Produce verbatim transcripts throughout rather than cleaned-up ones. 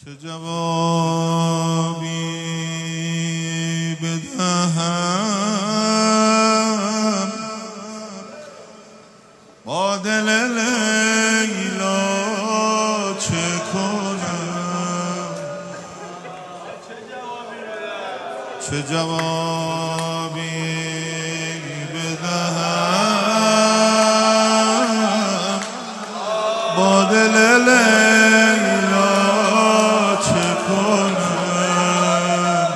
چه جوابی بدهم با دل لیلا چه کنم چه جوابی بدهم با دل لیلا چه کنم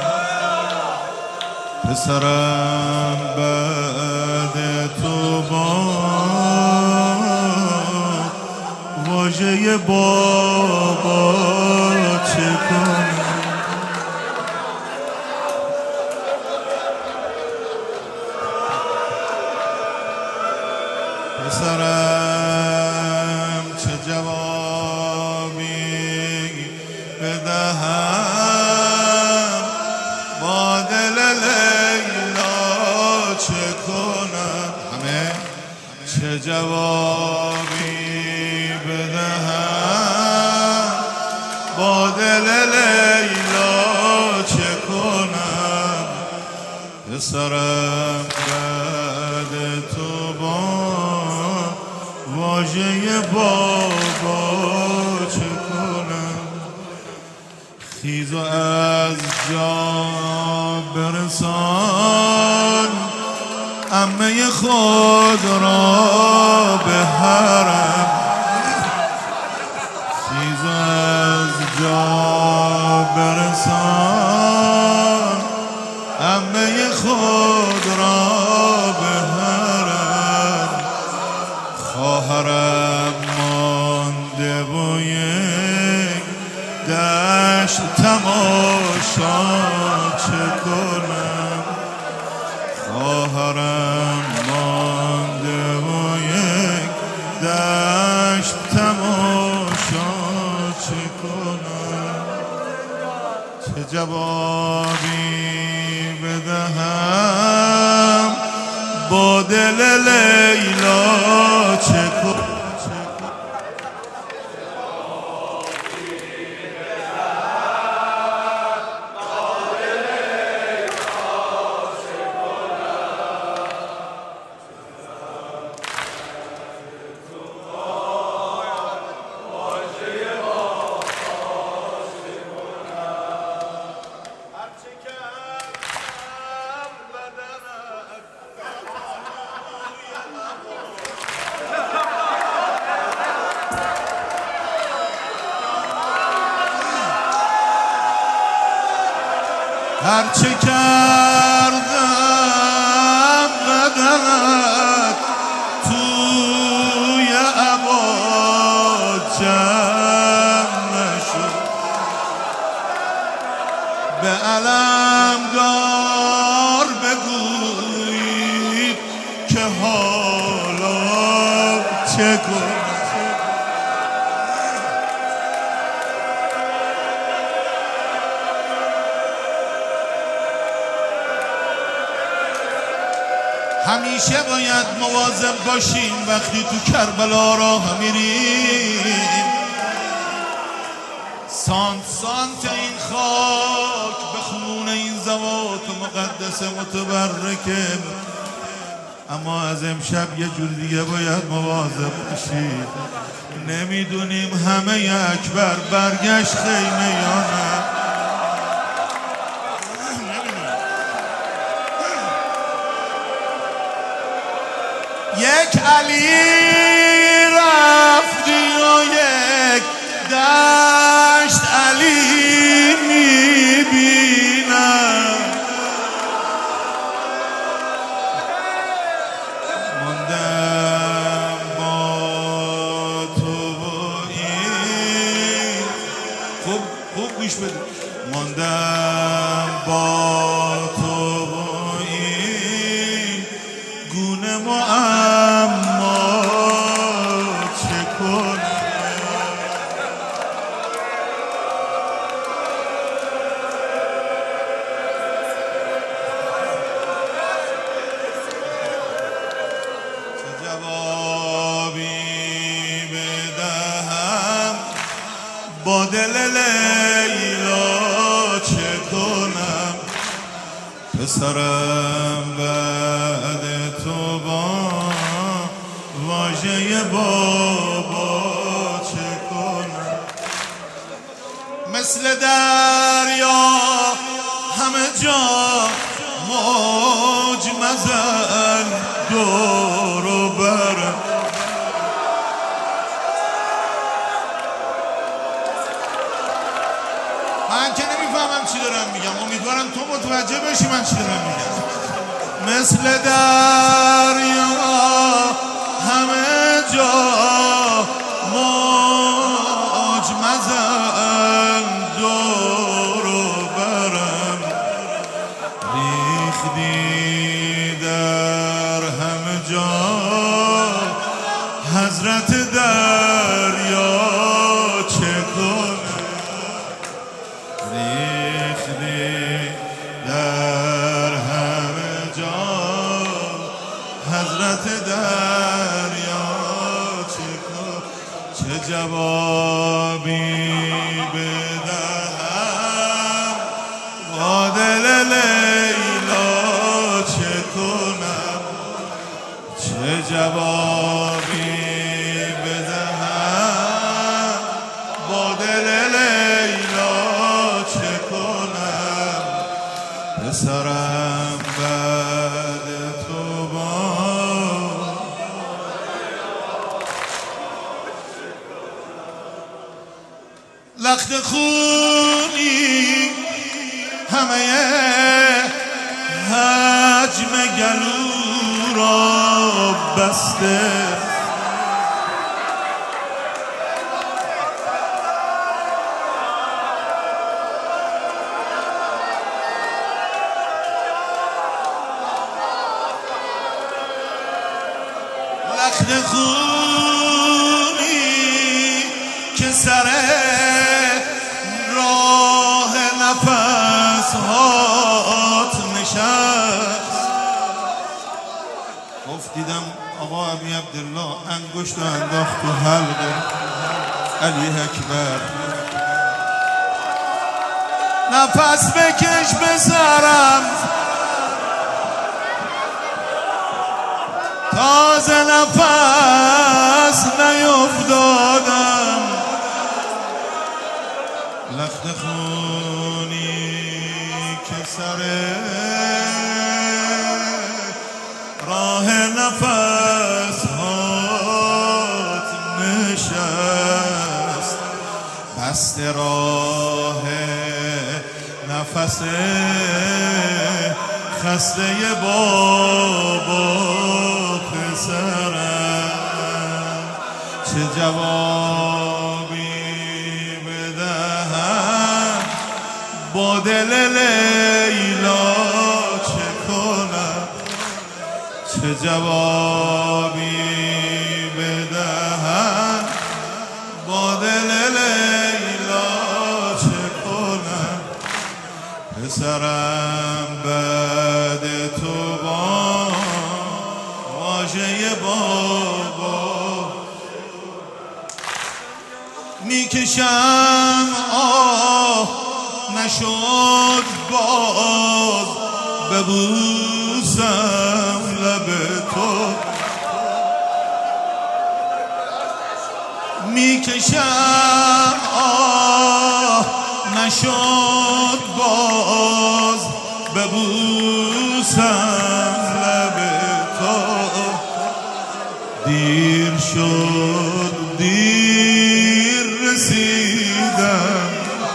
پسرم بعد تو با واژه بابا چه کنم پسرم چه جوابی بدهم با دل لیلا چه کنم همه چه جوابی بدهم با دل لیلا چه کنم پسرم بعد تو با واژه بابا چه کنم خیز و از جا برسان عمه خود را به حرم خیز و از جا برسان عمه خود را به حرم خواهرم مانده و یک دشت تماشا چه کنم خواهرم مانده و یک دشت تماشا چه کنم چه جوابی بدهم با دل لیلا چه کنم هرچه کردم بدنت توی عباد جمع نشد به علمدار بگویید که حالا چه کنم همیشه باید مواظب باشیم وقتی تو کربلا راه میریم سانت سانت این خاک به خون این ذوات مقدس متبرکه اما از امشب یه جور دیگه باید مواظب باشیم نمیدونیم همه اکبر برگشت خیمه یا نه یک علی رفتی و یک دشت علی میبینم ماندم با تو و این خوب خوب گوش بده ماندم با تو و این گونه معما چه کنم چه جوابی بدهم با دل لیلا چه کنم پسرم بعد تو با واژه بابا چه کنم مثل دریا همه جا موج مزن دور و برم من که نمیفهمم چی دارم میگم امیدوارم تو متوجه بشی من چی دارم میگم مثل دریا همه جا موج مزن دور و برم ریختی در همه جا حضرت دریا چه کنم ریختی در همه جا حضرت دریا چه کنم چه جوابی بدهم با دل لیلا چه کنم چه جوابی بدهم با دل لیلا چه کنم پسرم بعد تو با لخت خونی همه حجم گلو را بسته لخت خونی که سر راه نفس هات نشست گفت دیدم آقا ابی عبدالله انگشت رو انداخت تو حلق علی اکبر نفس بکش بسرم تازه نفس نیفتادم لخت خونی که سر راه نفس هات نشست بست راه نفس خسته بابا پسرم چه جوابی بدهم با دل لیلا چه کنم چه جوابی بدهم با دل لیلا چه کنم پسرم بعد تو با واژه بابا میکشم آه نشد باز ببوسم لب تو میکشم آه نشد باز ببوسم لب تو دیر شد دیر رسیدم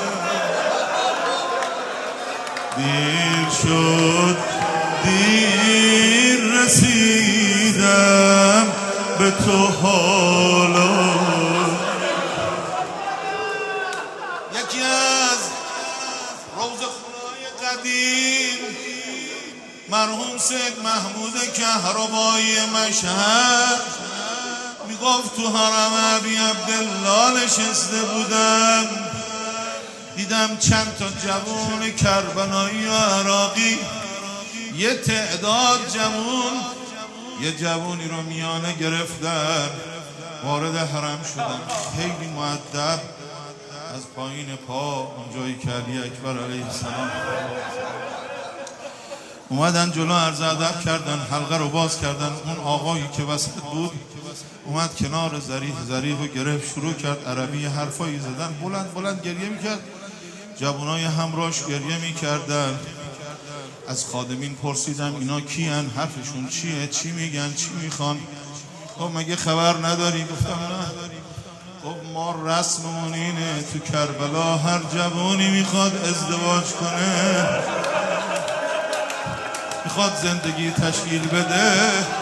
دیر شد دیر رسیدم به تو حالا یکی از روضه‌خونه‌های قدیم مرحوم سید محمود کهربایی مشهد میگفت تو حرم ابی عبدالله نشسته بودم دیدم چند تا جوان کربلایی و عراقی یه تعداد جوان یه جوانی رو میانه گرفتن وارد حرم شدن خیلی مؤدب از پایین پا اونجایی که علی اکبر علیه السلام اومدن جلو عرض ادب کردن، حلقه رو باز کردن. اون آقایی که وسط بود اومد کنار ظریف ظریف رو گرفت، شروع کرد عربی حرفایی زدن، بلند بلند گریه میکرد. جوانای همراهش گریه میکردن. از خادمین پرسیدم اینا کیان، حرفشون چیه، چی میگن، چی میخوان؟ خب مگه خبر نداری؟ گفتم نه. خب ما رسممون اینه تو کربلا هر جوانی میخواد ازدواج کنه، میخواد زندگی تشکیل بده،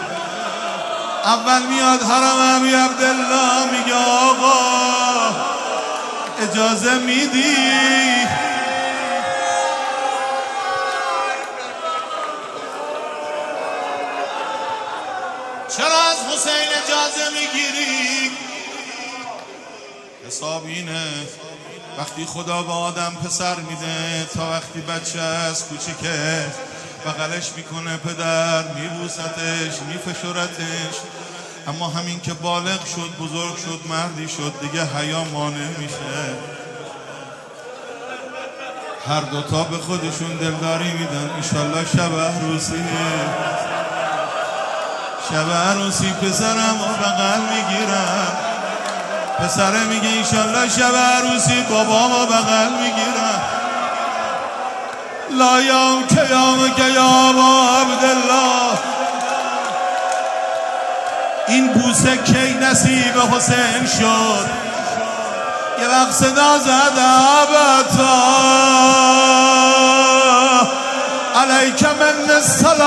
اول میاد حرم ابی عبدالله میگه آقا اجازه میدی؟ چرا از حسین اجازه میگیری؟ حساب اینه وقتی خدا به آدم پسر میده، تا وقتی بچه است کوچیکه بغلش میکنه پدر، میبوستش، میفشورتش، اما همین که بالغ شد، بزرگ شد، مردی شد، دیگه حیا مانع میشه. هر دوتا به خودشون دلداری میدن. ایشالله شب عروسی، شب عروسی پسرم و بغل میگیرم، پسره میگه ایشالله شب عروسی بابامو بغل میگیرم. لا یام که یام که یام عبدالله. این بوسه کی نصیب حسین شد؟ یه وقت صدا زد ابتا علیک من السلام